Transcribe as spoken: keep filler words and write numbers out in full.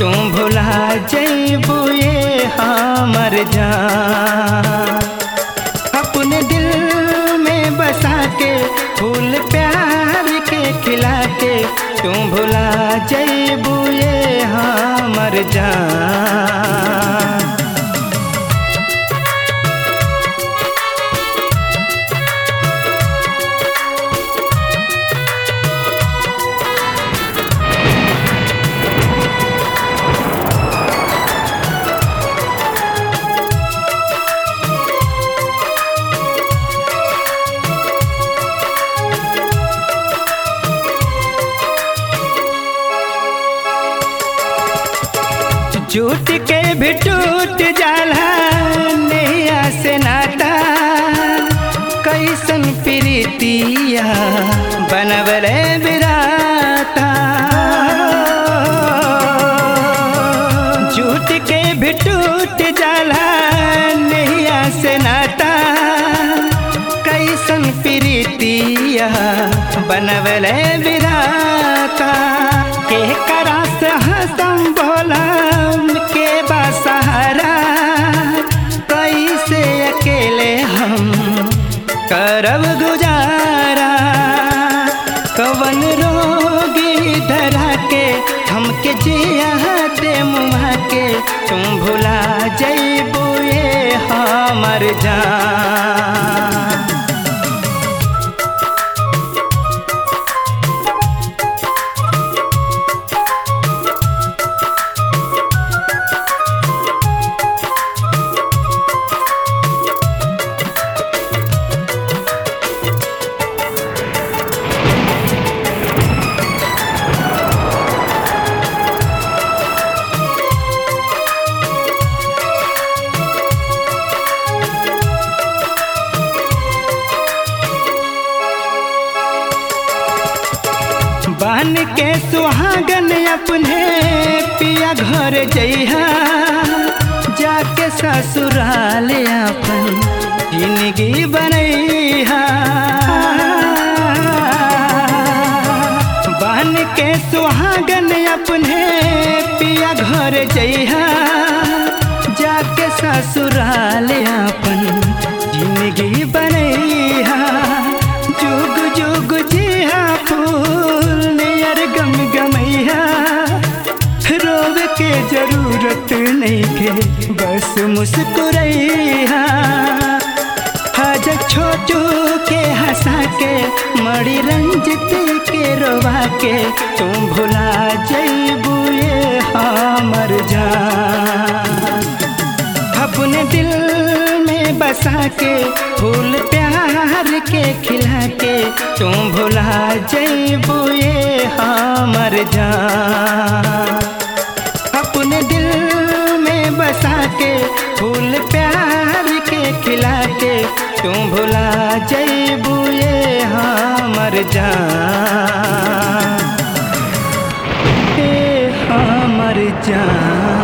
तू भुला जइबू ये हमर जान। अपने दिल में बसा के फूल प्यार के खिला के तू भुला जइबू ये हमर जान। झूठ के भी टूट जाला नैया से नाता, कैसन प्रीतिया बनवले बिराता। झूठ के भी टूट जाला नैया से नाता, कैसन प्रीतिया बनवले बिराता। के करा से हंसम बोला के बासहारा, कैसे अकेले हम करब गुजारा। कवन रोगी धरा के हमके जिया दे मुआ के तुम भुला जइबू ये हमर जान। बन के सुहागन अपने पिया घर जइहा, जाके ससुराल अपन जिंदगी बनैहा। बन के सुहागन अपने पिया घर जइहा, जाके ससुराल अपन जिंदगी बनैहा। जुग जुग जिहा फूल नियर गम गमैया, रोव के जरूरत नहीं के बस मुस्कुरैया। हज छोटू के हंसा के मड़ी रंजित के रोवा के तुम भुला जइबू ये हमर जान। अपने दिल में बसा के फूल प्यार के खिला के तुम भुला जइबू ये हमर जान। अपने दिल में बसा के फूल प्यार के खिला के तुम भुला जइबू ये हमर जान, ये हमर जान।